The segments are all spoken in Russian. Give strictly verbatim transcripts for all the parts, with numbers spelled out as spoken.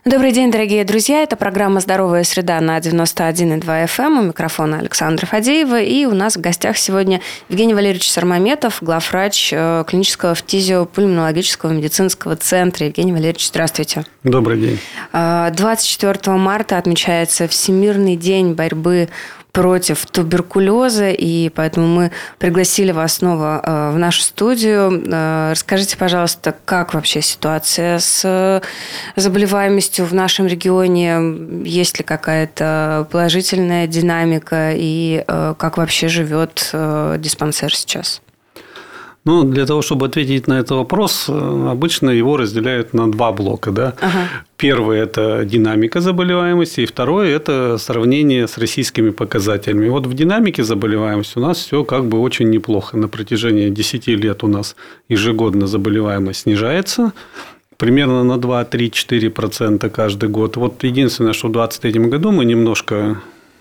Добрый день, дорогие друзья. Это программа «Здоровая среда» на девяносто один и два эф эм. У микрофона Александра Фадеева. И у нас в гостях сегодня Евгений Валерьевич Сармаметов, главврач клинического фтизиопульмонологического медицинского центра. Евгений Валерьевич, здравствуйте. Добрый день. двадцать четвёртого марта отмечается Всемирный день борьбы против туберкулеза, и поэтому мы пригласили вас снова в нашу студию. Расскажите, пожалуйста, как вообще ситуация с заболеваемостью в нашем регионе? Есть ли какая-то положительная динамика, и как вообще живет диспансер сейчас? Ну, для того, чтобы ответить на этот вопрос, обычно его разделяют на два блока. Да? Ага. Первый – это динамика заболеваемости, и второй – это сравнение с российскими показателями. Вот в динамике заболеваемости у нас все как бы очень неплохо. На протяжении десяти лет у нас ежегодно заболеваемость снижается примерно на два-три-четыре процента каждый год. Вот единственное, что в двадцать третьем году мы немножко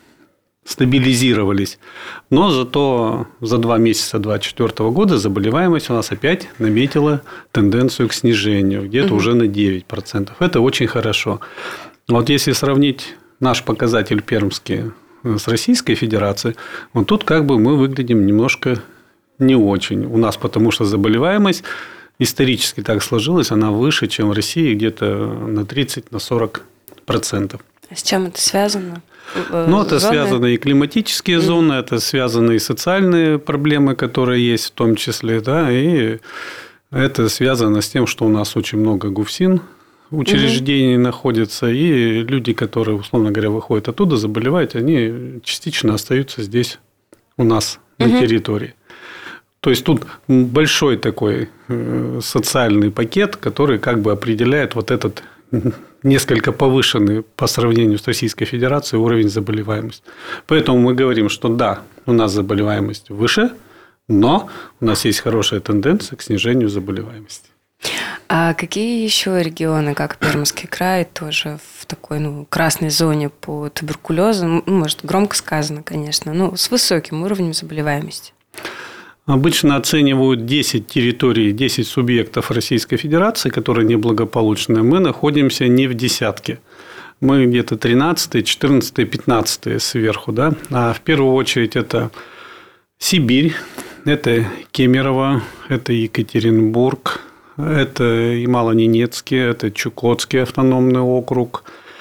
стабилизировались, но зато за два месяца двадцать четвёртого года заболеваемость у нас опять наметила тенденцию к снижению, где-то угу. уже на девять процентов. Это очень хорошо. Вот если сравнить наш показатель пермский с Российской Федерацией, вот тут как бы мы выглядим немножко не очень. У нас потому что заболеваемость исторически так сложилась, она выше, чем в России, где-то на тридцать-сорок процентов. А с чем это связано? Ну, это зоны? Связаны и климатические зоны, mm. это связаны и социальные проблемы, которые есть в том числе, да, и это связано с тем, что у нас очень много ГУФСИН учреждений mm-hmm. находится, и люди, которые, условно говоря, выходят оттуда, заболевают, они частично остаются здесь у нас mm-hmm. на территории. То есть тут большой такой социальный пакет, который как бы определяет вот этот несколько повышенный по сравнению с Российской Федерацией уровень заболеваемости. Поэтому мы говорим, что да, у нас заболеваемость выше, но у нас есть хорошая тенденция к снижению заболеваемости. А какие еще регионы, как Пермский край, тоже в такой ну, красной зоне по туберкулезу, ну, может, громко сказано, конечно, но с высоким уровнем заболеваемости? Обычно оценивают десять территорий, десять субъектов Российской Федерации, которые неблагополучны. Мы находимся не в десятке. Мы где-то тринадцатые, четырнадцатые, пятнадцатые сверху. Да? А в первую очередь это Сибирь, это Кемерово, это Екатеринбург, это Ямало-Ненецкий, это Чукотский автономный округ,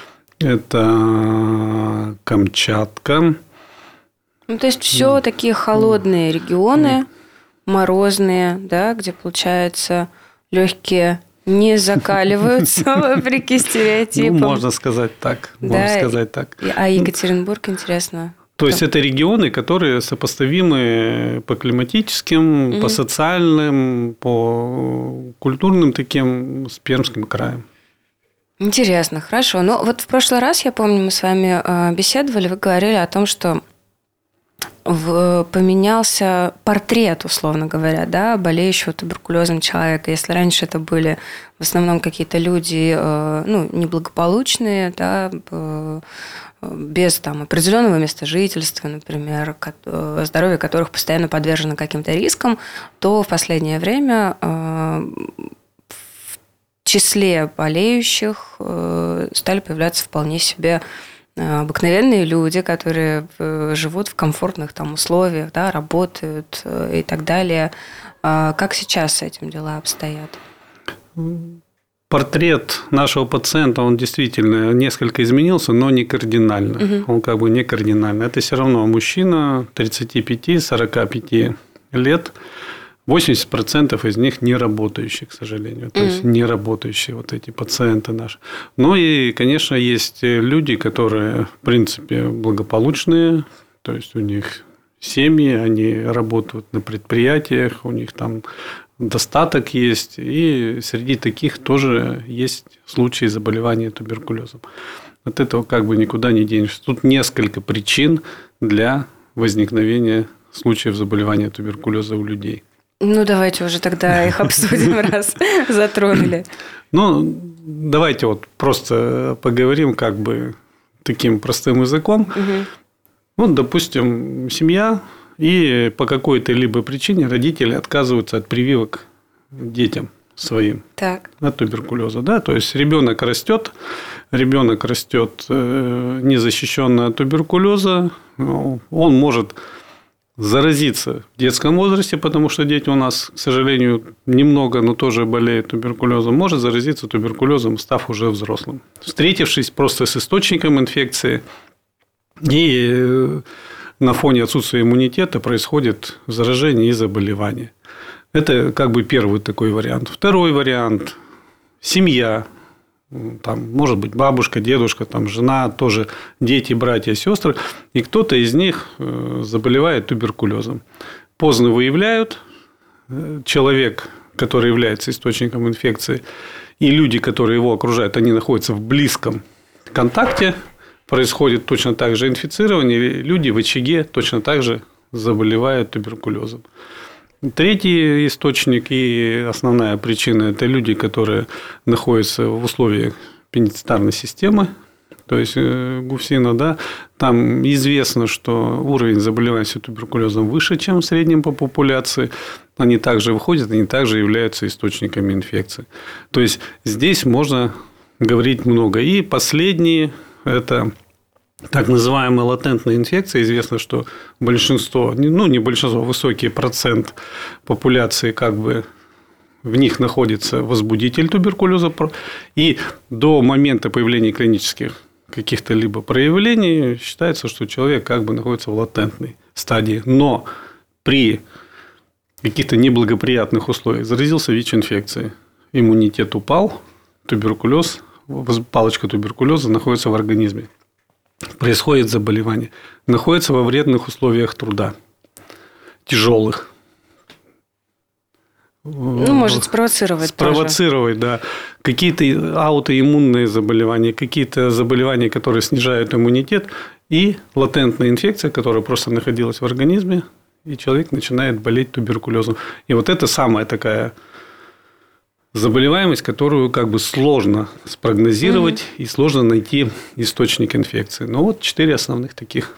это Камчатка. Ну, то есть все такие холодные регионы, морозные, да, где, получается, легкие не закаливаются, вопреки стереотипам. Ну, можно сказать так. Можно да, сказать так. А Екатеринбург, интересно. То есть это регионы, которые сопоставимы по климатическим, угу. по социальным, по культурным таким с Пермским краем. Интересно, хорошо. Ну, вот в прошлый раз, я помню, мы с вами беседовали, вы говорили о том, что В, поменялся портрет, условно говоря, да, болеющего туберкулезом человека. Если раньше это были в основном какие-то люди ну, неблагополучные, да, без там, определенного места жительства, например, здоровье которых постоянно подвержено каким-то рискам, то в последнее время в числе болеющих стали появляться вполне себе обыкновенные люди, которые живут в комфортных там условиях, да, работают и так далее. Как сейчас с этим дела обстоят? Портрет нашего пациента, он действительно несколько изменился, но не кардинально. Угу. Он как бы не кардинально. Это все равно мужчина тридцать пять - сорок пять лет. восемьдесят процентов из них не работающие, к сожалению. То mm-hmm. есть, не работающие вот эти пациенты наши. Ну, и, конечно, есть люди, которые, в принципе, благополучные. То есть, у них семьи, они работают на предприятиях, у них там достаток есть. И среди таких тоже есть случаи заболевания туберкулезом. От этого как бы никуда не денешься. Тут несколько причин для возникновения случаев заболевания туберкулеза у людей. Ну, давайте уже тогда их обсудим, раз затронули. Ну, давайте вот просто поговорим как бы таким простым языком. Угу. Вот, допустим, семья, и по какой-то либо причине родители отказываются от прививок детям своим так. от туберкулеза. Да? То есть ребенок растет, ребенок растет незащищенный от туберкулеза, он может заразиться в детском возрасте, потому что дети у нас, к сожалению, немного, но тоже болеют туберкулезом, может заразиться туберкулезом, став уже взрослым, встретившись просто с источником инфекции, и на фоне отсутствия иммунитета происходит заражение и заболевание. Это как бы первый такой вариант. Второй вариант – семья. Там, может быть, бабушка, дедушка, там, жена, тоже дети, братья, сестры. И кто-то из них заболевает туберкулезом. Поздно выявляют. Человек, который является источником инфекции, и люди, которые его окружают, они находятся в близком контакте. Происходит точно так же инфицирование. Люди в очаге точно так же заболевают туберкулезом. Третий источник и основная причина – это люди, которые находятся в условиях пенитенциарной системы, то есть ГУФСИНа, да, там известно, что уровень заболеваемости туберкулезом выше, чем в среднем по популяции. Они также выходят, они также являются источниками инфекции. То есть здесь можно говорить много. И последние – это так называемые латентные инфекции. Известно, что большинство, ну не большинство, высокий процент популяции, как бы в них находится возбудитель туберкулеза. И до момента появления клинических каких-то либо проявлений считается, что человек как бы находится в латентной стадии. Но при каких-то неблагоприятных условиях заразился ВИЧ-инфекцией, иммунитет упал, туберкулез, палочка туберкулеза находится в организме. Происходит заболевание, находится во вредных условиях труда, тяжелых. Ну, может спровоцировать. Спровоцировать, тоже. Да. Какие-то аутоиммунные заболевания, какие-то заболевания, которые снижают иммунитет, и латентная инфекция, которая просто находилась в организме, и человек начинает болеть туберкулезом. И вот это самая такая заболеваемость, которую как бы сложно спрогнозировать, mm-hmm. и сложно найти источник инфекции. Но вот четыре основных таких.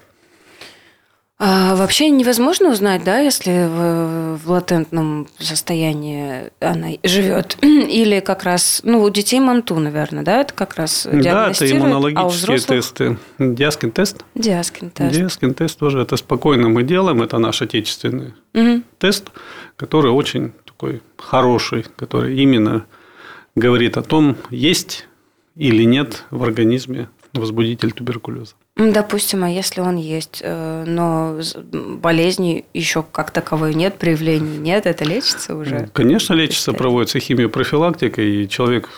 А вообще невозможно узнать, да, если в, в латентном состоянии она живет, или как раз, ну, у детей МАНТУ, наверное, да, это как раз диагностируют, да, это иммунологические а у взрослых... тесты. Диаскин-тест. Диаскин-тест. Диаскин-тест тоже это спокойно мы делаем, это наш отечественный mm-hmm. тест, который очень такой хороший, который именно говорит о том, есть или нет в организме возбудитель туберкулеза. Допустим, а если он есть, но болезни еще как таковой нет, проявлений нет, это лечится уже? Конечно, лечится, проводится химиопрофилактика, и человек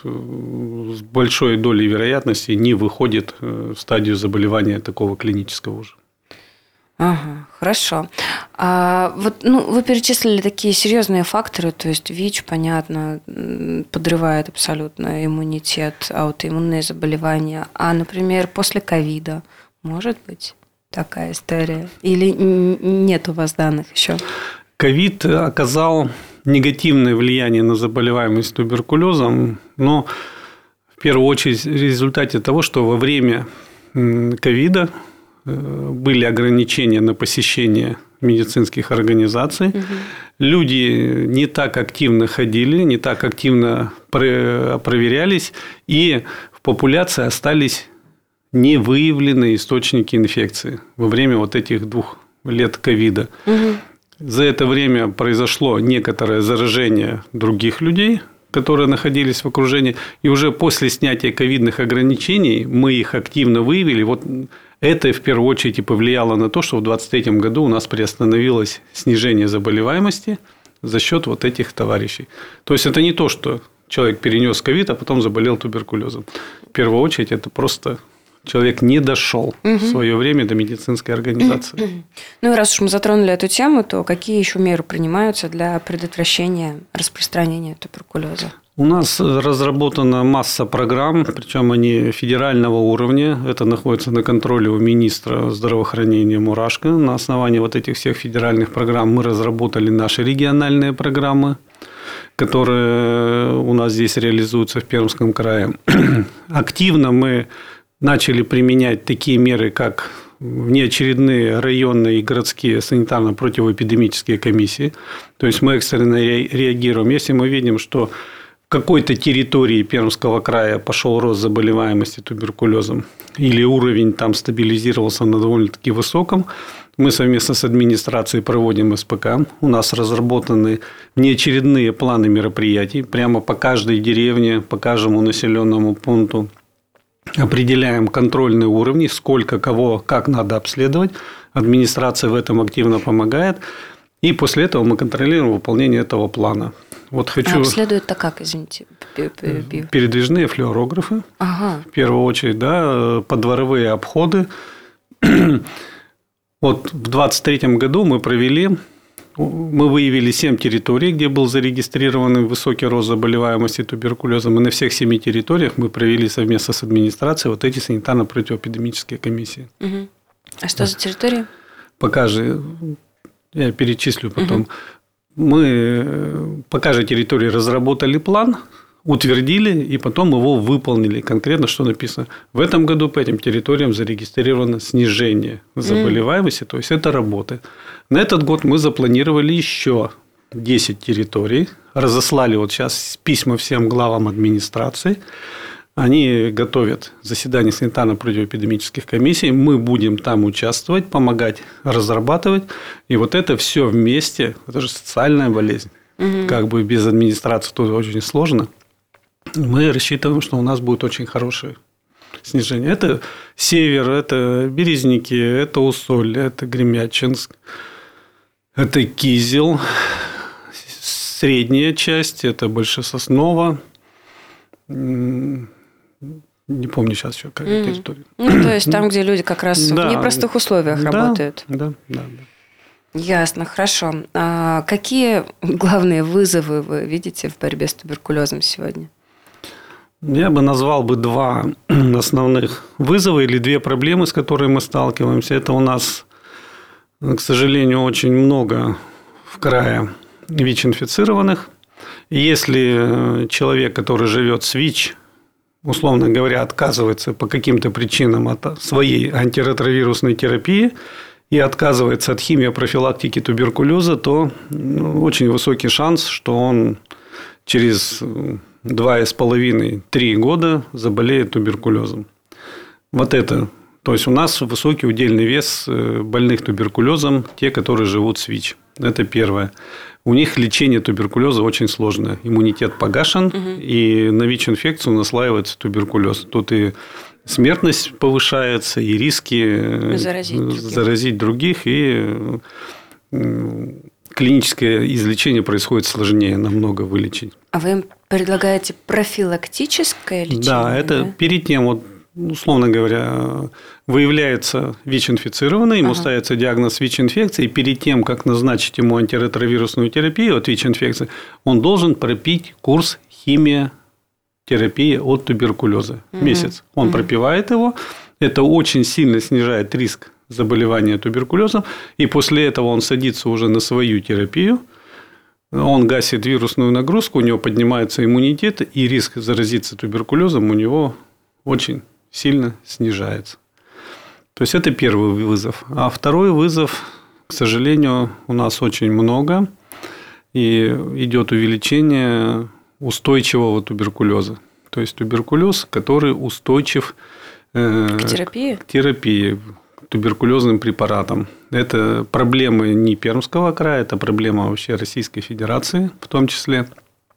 с большой долей вероятности не выходит в стадию заболевания такого клинического уже. Ага, хорошо. А вот, ну, вы перечислили такие серьезные факторы, то есть ВИЧ, понятно, подрывает абсолютно иммунитет, аутоиммунные заболевания. А, например, после ковида может быть такая история? Или нет у вас данных еще? Ковид оказал негативное влияние на заболеваемость туберкулезом, но в первую очередь в результате того, что во время ковида были ограничения на посещение медицинских организаций. Угу. Люди не так активно ходили, не так активно проверялись, и в популяции остались невыявленные источники инфекции во время вот этих двух лет ковида. Угу. За это время произошло некоторое заражение других людей, которые находились в окружении, и уже после снятия ковидных ограничений мы их активно выявили. Вот это в первую очередь и повлияло на то, что в двадцать третьем году у нас приостановилось снижение заболеваемости за счет вот этих товарищей. То есть это не то, что человек перенес ковид, а потом заболел туберкулезом. В первую очередь это просто человек не дошел угу. в свое время до медицинской организации. Ну и раз уж мы затронули эту тему, то какие еще меры принимаются для предотвращения распространения туберкулеза? У нас разработана масса программ, причем они федерального уровня. Это находится на контроле у министра здравоохранения Мурашко. На основании вот этих всех федеральных программ мы разработали наши региональные программы, которые у нас здесь реализуются в Пермском крае. Активно мы начали применять такие меры, как внеочередные районные и городские санитарно-противоэпидемические комиссии. То есть мы экстренно реагируем. Если мы видим, что какой-то территории Пермского края пошел рост заболеваемости туберкулезом или уровень там стабилизировался на довольно-таки высоком, мы совместно с администрацией проводим эс пэ ка. У нас разработаны внеочередные планы мероприятий. Прямо по каждой деревне, по каждому населенному пункту определяем контрольные уровни, сколько кого, как надо обследовать. Администрация в этом активно помогает. И после этого мы контролируем выполнение этого плана. Вот хочу... А обследуют-то как, извините, перебью? Передвижные флюорографы. Ага. В первую очередь, да, подворовые обходы. Вот в двадцать третьем году мы провели, мы выявили семь территорий, где был зарегистрирован высокий рост заболеваемости туберкулезом. И на всех семи территориях мы провели совместно с администрацией вот эти санитарно-противоэпидемические комиссии. Угу. А что за территории? Пока же, я перечислю потом. Угу. Мы по каждой территории разработали план, утвердили и потом его выполнили. Конкретно, что написано. В этом году по этим территориям зарегистрировано снижение заболеваемости, mm. то есть это работает. На этот год мы запланировали еще десять территорий, разослали вот сейчас письма всем главам администрации. Они готовят заседание санитарно-противоэпидемических комиссий. Мы будем там участвовать, помогать разрабатывать. И вот это все вместе, это же социальная болезнь. Mm-hmm. Как бы без администрации тут очень сложно. Мы рассчитываем, что у нас будет очень хорошее снижение. Это Север, это Березники, это Усолье, это Гремячинск, это Кизел, средняя часть, это Большесосново. Не помню сейчас еще какая mm. территория. Ну, то есть там, где люди как раз да. в непростых условиях да, работают. Да, да, да. Ясно, хорошо. А какие главные вызовы вы видите в борьбе с туберкулезом сегодня? Я бы назвал бы два основных вызова или две проблемы, с которыми мы сталкиваемся. Это у нас, к сожалению, очень много в крае ВИЧ-инфицированных. Если человек, который живет с ВИЧ, условно говоря, отказывается по каким-то причинам от своей антиретровирусной терапии и отказывается от химиопрофилактики туберкулеза, то очень высокий шанс, что он через два с половиной - три года заболеет туберкулезом. Вот это. То есть у нас высокий удельный вес больных туберкулезом, те, которые живут с ВИЧ. Это первое. У них лечение туберкулеза очень сложное. Иммунитет погашен, угу. и на ВИЧ-инфекцию наслаивается туберкулез. Тут и смертность повышается, и риски заразить других, заразить других и клиническое излечение происходит сложнее намного вылечить. А вы им предлагаете профилактическое лечение? Да, это да? перед тем, вот, условно говоря, выявляется ВИЧ-инфицированный, ему ага. ставится диагноз ВИЧ-инфекции, и перед тем, как назначить ему антиретровирусную терапию от ВИЧ-инфекции, он должен пропить курс химиотерапии от туберкулеза. Угу. Месяц. Он угу. пропивает его, это очень сильно снижает риск заболевания туберкулезом, и после этого он садится уже на свою терапию, он гасит вирусную нагрузку, у него поднимается иммунитет, и риск заразиться туберкулезом у него очень сильно снижается. То есть это первый вызов. А второй вызов, к сожалению, у нас очень много, и идет увеличение устойчивого туберкулеза. То есть туберкулез, который устойчив к терапии, к терапии туберкулезным препаратам. Это проблема не Пермского края, это проблема вообще Российской Федерации в том числе.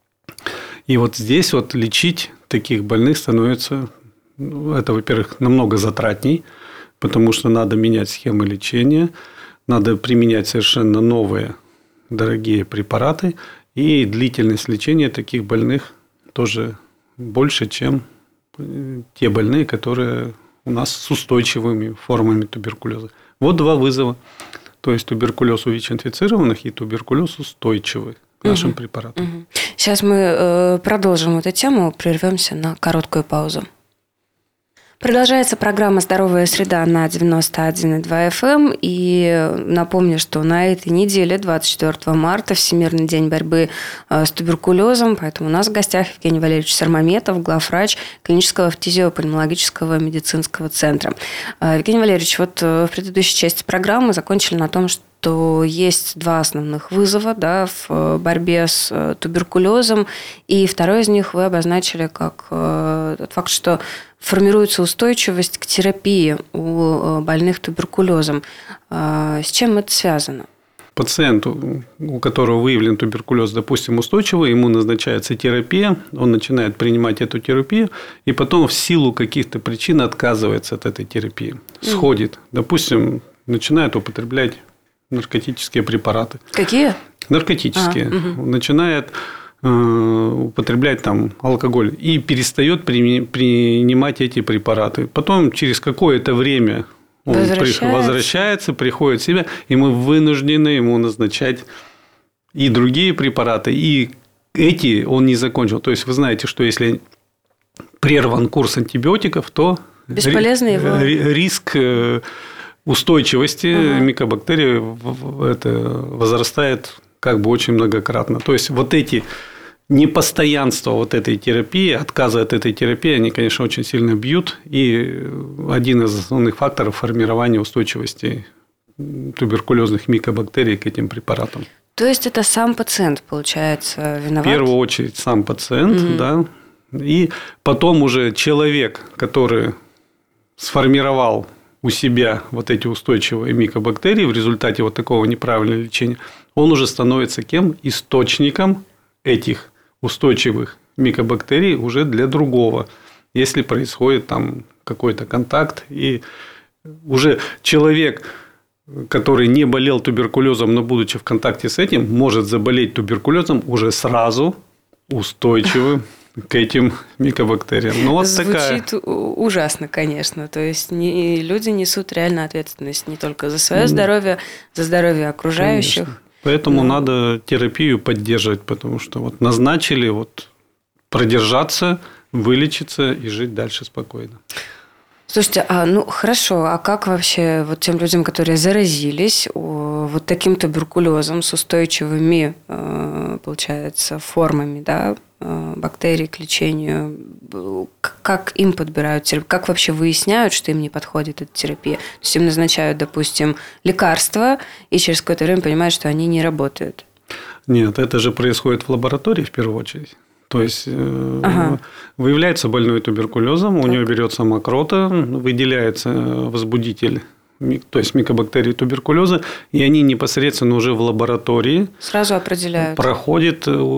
И вот здесь вот лечить таких больных становится, это, во-первых, намного затратней, потому что надо менять схемы лечения, надо применять совершенно новые дорогие препараты, и длительность лечения таких больных тоже больше, чем те больные, которые у нас с устойчивыми формами туберкулеза. Вот два вызова. То есть туберкулез у ВИЧ-инфицированных и туберкулез устойчивый к нашим угу. препаратам. Угу. Сейчас мы продолжим эту тему, прервемся на короткую паузу. Продолжается программа «Здоровая среда» на девяносто один и два эф эм. И напомню, что на этой неделе, двадцать четвёртого марта, Всемирный день борьбы с туберкулезом. Поэтому у нас в гостях Евгений Валерьевич Сармаметов, главврач клинического фтизиопульмонологического медицинского центра. Евгений Валерьевич, вот в предыдущей части программы закончили на том, что что есть два основных вызова, да, в борьбе с туберкулезом, и второй из них вы обозначили как тот факт, что формируется устойчивость к терапии у больных туберкулезом. С чем это связано? Пациенту, у которого выявлен туберкулез, допустим, устойчивый, ему назначается терапия, он начинает принимать эту терапию, и потом в силу каких-то причин отказывается от этой терапии, сходит. Допустим, начинает употреблять наркотические препараты. Какие? Наркотические. А, угу. Начинает э, употреблять там алкоголь и перестает при, принимать эти препараты. Потом через какое-то время он возвращается. возвращается, приходит в себя, и мы вынуждены ему назначать и другие препараты, и эти он не закончил. То есть, вы знаете, что если прерван курс антибиотиков, то бесполезно ри- его... риск устойчивости ага. микобактерий это возрастает как бы очень многократно. То есть, вот эти непостоянство вот этой терапии, отказы от этой терапии, они, конечно, очень сильно бьют. И один из основных факторов формирования устойчивости туберкулезных микобактерий к этим препаратам. То есть, это сам пациент, получается, виноват? В первую очередь, сам пациент, угу. да. И потом уже человек, который сформировал у себя вот эти устойчивые микобактерии в результате вот такого неправильного лечения, он уже становится кем? Источником этих устойчивых микобактерий уже для другого, если происходит там какой-то контакт. И уже человек, который не болел туберкулезом, но будучи в контакте с этим, может заболеть туберкулезом уже сразу устойчивым к этим микобактериям. Ну, вот звучит такая... ужасно, конечно. То есть, не, люди несут реально ответственность не только за свое здоровье, за здоровье окружающих. Конечно. Поэтому Но... надо терапию поддерживать, потому что вот назначили вот продержаться, вылечиться и жить дальше спокойно. Слушайте, а ну хорошо, а как вообще вот тем людям, которые заразились вот таким туберкулезом с устойчивыми, получается, формами, да, бактерий к лечению, как им подбирают терапию, как вообще выясняют, что им не подходит эта терапия? То есть им назначают, допустим, лекарства, и через какое-то время понимают, что они не работают. Нет, это же происходит в лаборатории в первую очередь. То есть, ага. выявляется больной туберкулезом, так. У него берется мокрота, выделяется возбудитель, то есть микобактерии туберкулеза, и они непосредственно уже в лаборатории сразу определяют. Проходят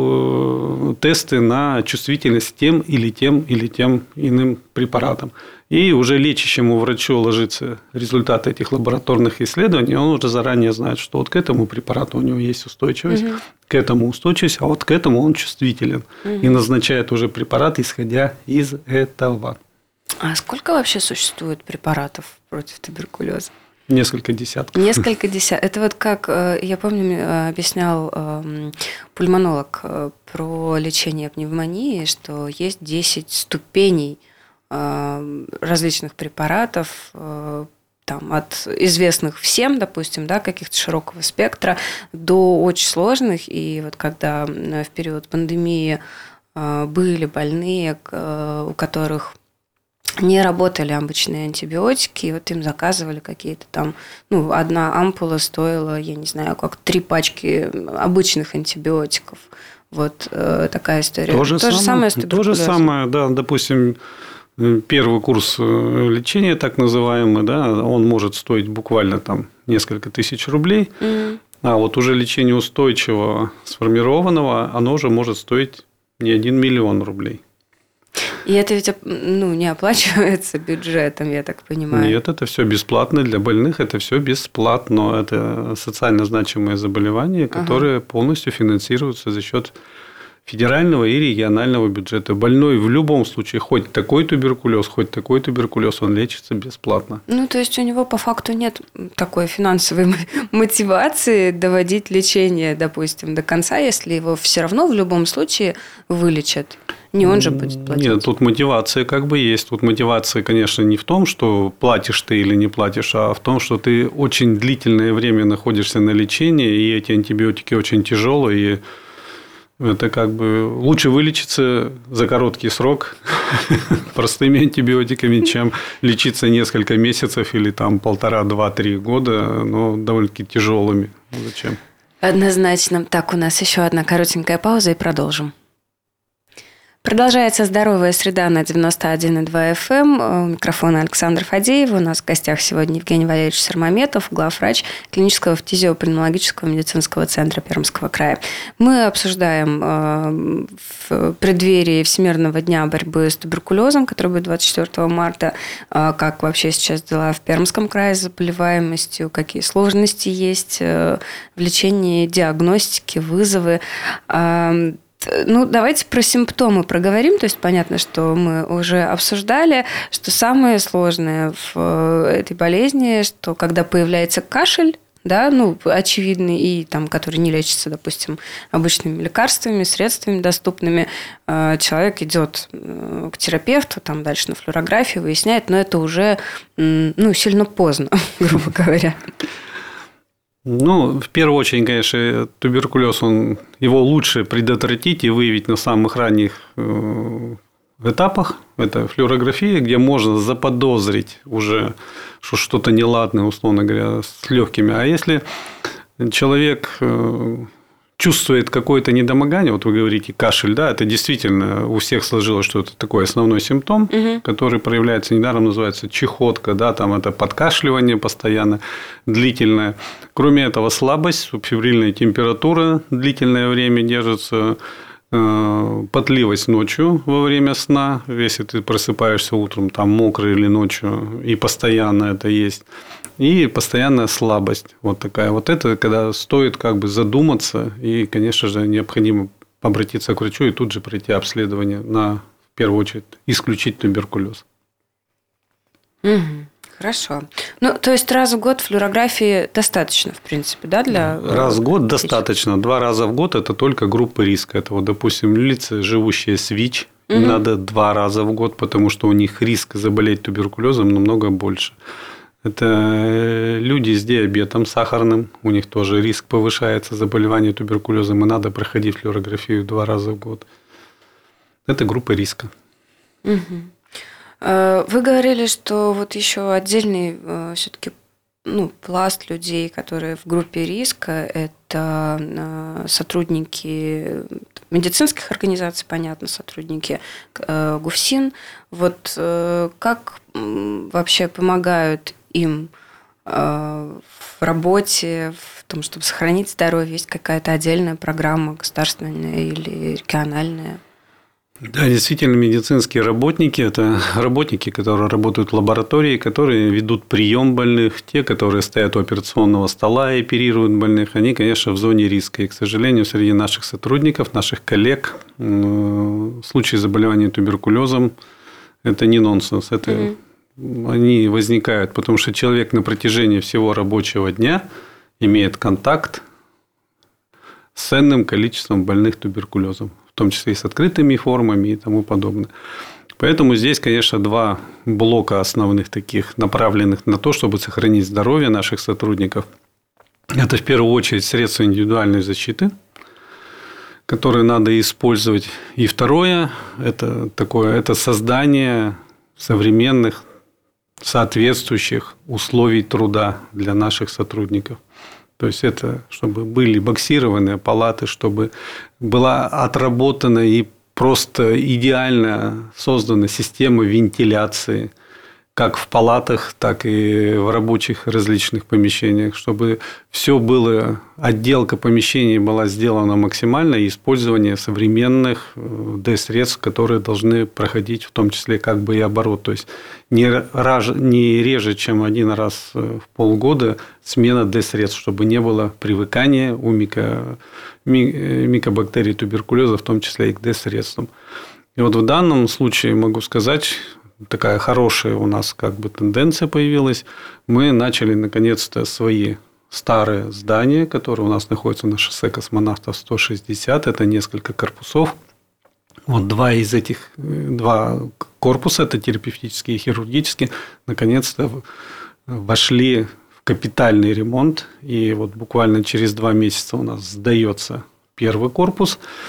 тесты на чувствительность тем или тем или тем иным препаратам. И уже лечащему врачу ложится результат этих лабораторных исследований, он уже заранее знает, что вот к этому препарату у него есть устойчивость, угу. к этому устойчивость, а вот к этому он чувствителен. Угу. И назначает уже препарат, исходя из этого. А сколько вообще существует препаратов против туберкулеза? Несколько десятков. Несколько десятков. Это вот как, я помню, объяснял пульмонолог про лечение пневмонии, что есть десять ступеней различных препаратов, там, от известных всем, допустим, да, каких-то широкого спектра, до очень сложных. И вот когда в период пандемии были больные, у которых не работали обычные антибиотики, и вот им заказывали какие-то там, ну, одна ампула стоила, я не знаю, как три пачки обычных антибиотиков. Вот э, такая история. То же, то же самое с туберкулезом. То же самое, да, допустим, первый курс лечения, так называемый, да, он может стоить буквально там несколько тысяч рублей, mm-hmm. а вот уже лечение устойчивого, сформированного, оно уже может стоить не один миллион рублей. И это ведь, ну, не оплачивается бюджетом, я так понимаю. Нет, это все бесплатно для больных, это все бесплатно. Это социально значимые заболевания, которые ага. полностью финансируются за счет федерального и регионального бюджета. Больной в любом случае, хоть такой туберкулез, хоть такой туберкулез, он лечится бесплатно. Ну, то есть у него по факту нет такой финансовой мотивации доводить лечение, допустим, до конца, если его все равно в любом случае вылечат. Не он же будет платить. Нет, тут мотивация как бы есть. Тут мотивация, конечно, не в том, что платишь ты или не платишь, а в том, что ты очень длительное время находишься на лечении, и эти антибиотики очень тяжелые. И Это как бы лучше вылечиться за короткий срок простыми антибиотиками, чем лечиться несколько месяцев или там полтора, два, три года, но довольно-таки тяжелыми. Зачем? Однозначно. Так, у нас еще одна коротенькая пауза и продолжим. Продолжается «Здоровая среда» на девяносто один и два эф эм. У микрофона Александр Фадеев. У нас в гостях сегодня Евгений Валерьевич Сармаметов, главврач клинического фтизиопульмонологического медицинского центра Пермского края. Мы обсуждаем в преддверии Всемирного дня борьбы с туберкулезом, который будет двадцать четвёртого марта, как вообще сейчас дела в Пермском крае с заболеваемостью, какие сложности есть в лечении, диагностике, вызовы. Ну, давайте про симптомы проговорим. То есть, понятно, что мы уже обсуждали, что самое сложное в этой болезни, что когда появляется кашель, да, ну, очевидный, и там, который не лечится, допустим, обычными лекарствами, средствами доступными, человек идет к терапевту, там дальше на флюорографию выясняет, но это уже, ну, сильно поздно, грубо говоря. Ну, в первую очередь, конечно, туберкулез, он, его лучше предотвратить и выявить на самых ранних этапах. Это флюорография, где можно заподозрить уже, что что-то неладное, условно говоря, с легкими. А если человек чувствует какое-то недомогание, вот вы говорите кашель, да, это действительно у всех сложилось, что это такой основной симптом, угу. который проявляется, недаром называется чехотка, да, там это подкашливание постоянно, длительное. Кроме этого, слабость, субфебрильная температура длительное время держится, потливость ночью во время сна, если ты просыпаешься утром, там мокрый или ночью, и постоянно это есть. И постоянная слабость. Вот такая. Вот это, когда стоит как бы задуматься, и, конечно же, необходимо обратиться к врачу и тут же пройти обследование на, в первую очередь, исключить туберкулез. Угу. Хорошо. Ну, то есть раз в год флюорографии достаточно, в принципе, да, для... Раз в год достаточно. Два раза в год – это только группы риска. Это, вот, допустим, лица, живущие с ВИЧ, угу. им надо два раза в год, потому что у них риск заболеть туберкулезом намного больше. Это люди с диабетом сахарным, у них тоже риск повышается заболевания туберкулезом, и надо проходить флюорографию два раза в год. Это группа риска. Угу. Вы говорили, что вот еще отдельный все-таки ну, пласт людей, которые в группе риска, это сотрудники медицинских организаций, понятно, сотрудники ГУФСИН. Вот как вообще помогают им в работе, в том, чтобы сохранить здоровье? Есть какая-то отдельная программа государственная или региональная? Да, действительно, медицинские работники – это работники, которые работают в лаборатории, которые ведут прием больных, те, которые стоят у операционного стола и оперируют больных, они, конечно, в зоне риска. И, к сожалению, среди наших сотрудников, наших коллег, случаи заболевания туберкулезом – это не нонсенс, это mm-hmm. они возникают, потому что человек на протяжении всего рабочего дня имеет контакт с ценным количеством больных туберкулезом, в том числе и с открытыми формами и тому подобное. Поэтому здесь, конечно, два блока основных таких, направленных на то, чтобы сохранить здоровье наших сотрудников. Это, в первую очередь, средства индивидуальной защиты, которые надо использовать. И второе – это, такое, это создание современных соответствующих условий труда для наших сотрудников. То есть, это чтобы были боксированные палаты, чтобы была отработана и просто идеально создана система вентиляции, как в палатах, так и в рабочих различных помещениях, чтобы все было, отделка помещений была сделана максимально, и использование современных Д-средств, которые должны проходить в том числе как бы и оборот. То есть, не, раж, не реже, чем один раз в полгода смена Д-средств, чтобы не было привыкания у мико, микобактерий туберкулеза, в том числе и к Д-средствам. И вот в данном случае могу сказать, такая хорошая у нас как бы тенденция появилась. Мы начали наконец-то свои старые здания, которые у нас находятся на шоссе Космонавтов сто шестьдесят. Это несколько корпусов. Вот два из этих, два корпуса, это терапевтические и хирургические, наконец-то вошли в капитальный ремонт. И вот буквально через два месяца у нас сдается первый корпус.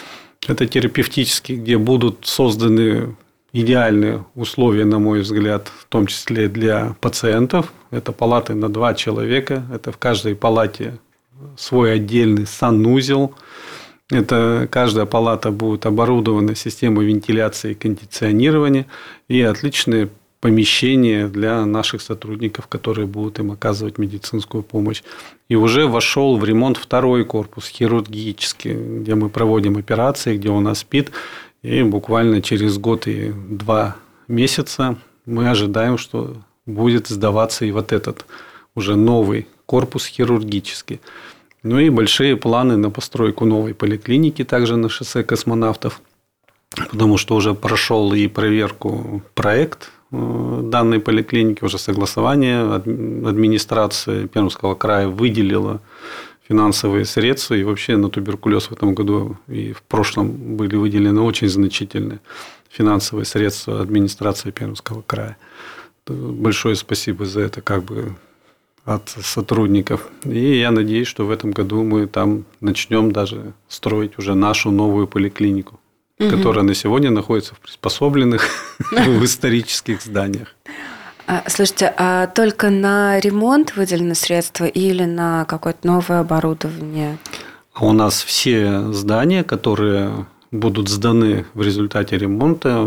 Это терапевтические, где будут созданы идеальные условия, на мой взгляд, в том числе для пациентов. Это палаты на два человека. Это в каждой палате свой отдельный санузел. Это каждая палата будет оборудована системой вентиляции и кондиционирования. И отличные помещения для наших сотрудников, которые будут им оказывать медицинскую помощь. И уже вошел в ремонт второй корпус хирургический, где мы проводим операции, где у нас СПИД. И буквально через год и два месяца мы ожидаем, что будет сдаваться и вот этот уже новый корпус хирургический. Ну и большие планы на постройку новой поликлиники также на шоссе Космонавтов, потому что уже прошел и проверку проект данной поликлиники, уже согласование. Администрация Пермского края выделила финансовые средства, и вообще на туберкулез в этом году и в прошлом были выделены очень значительные финансовые средства администрации Пермского края. Большое спасибо за это как бы от сотрудников. И я надеюсь, что в этом году мы там начнем даже строить уже нашу новую поликлинику, угу. которая на сегодня находится в приспособленных в исторических зданиях. Слушайте, а только на ремонт выделены средства или на какое-то новое оборудование? У нас все здания, которые будут сданы в результате ремонта,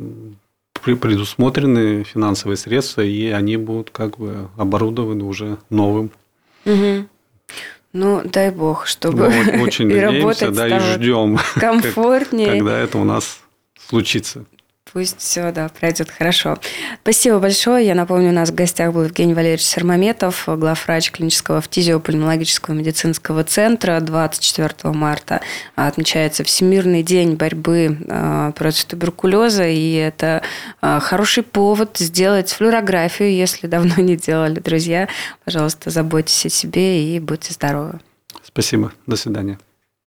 предусмотрены финансовые средства, и они будут как бы оборудованы уже новым. Угу. Ну, дай бог, чтобы Мы очень и надеемся, да, и ждем, комфортнее, когда это у нас случится. Пусть все, да, пройдет хорошо. Спасибо большое. Я напомню, у нас в гостях был Евгений Валерьевич Сермаметов, главврач клинического фтизиопульмонологического медицинского центра. двадцать четвёртого марта отмечается Всемирный день борьбы против туберкулеза, и это хороший повод сделать флюорографию, если давно не делали. Друзья, пожалуйста, заботьтесь о себе и будьте здоровы. Спасибо. До свидания.